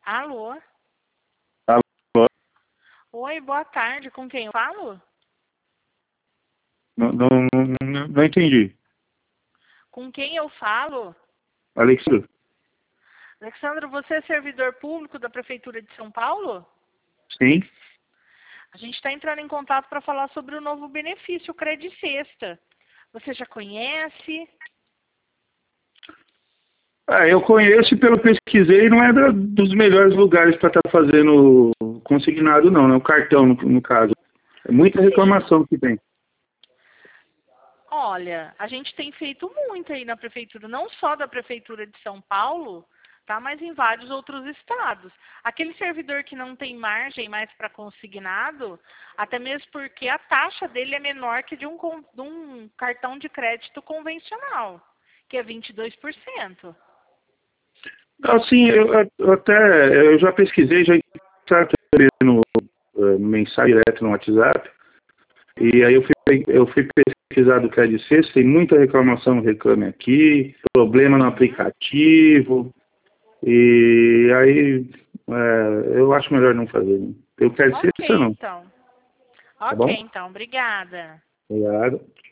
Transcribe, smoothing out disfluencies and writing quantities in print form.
Alô? Alô? Oi, boa tarde. Com quem eu falo? Não entendi. Com quem eu falo? Alexandre? Alexandre, você é servidor público da Prefeitura de São Paulo? Sim. A gente está entrando em contato para falar sobre o novo benefício, o Cred Sexta. Você já conhece? Eu conheço e pelo pesquisei, não é dos melhores lugares para estar fazendo consignado não, né? O cartão no caso. É muita Sim. reclamação que tem. Olha, a gente tem feito muito aí na Prefeitura, não só da Prefeitura de São Paulo, tá? Mas em vários outros estados. Aquele servidor que não tem margem mais para consignado, até mesmo porque a taxa dele é menor que de um cartão de crédito convencional, que é 22%. Assim, eu já pesquisei, já está no mensagem direto no WhatsApp, e aí eu fui pesquisar do Credit Sexta, tem muita reclamação no Reclame Aqui, problema no Uhum. aplicativo, e aí eu acho melhor não fazer. Né? Eu quero Ok, Sexta não, então. tá Ok, bom? então. Obrigada. Obrigado.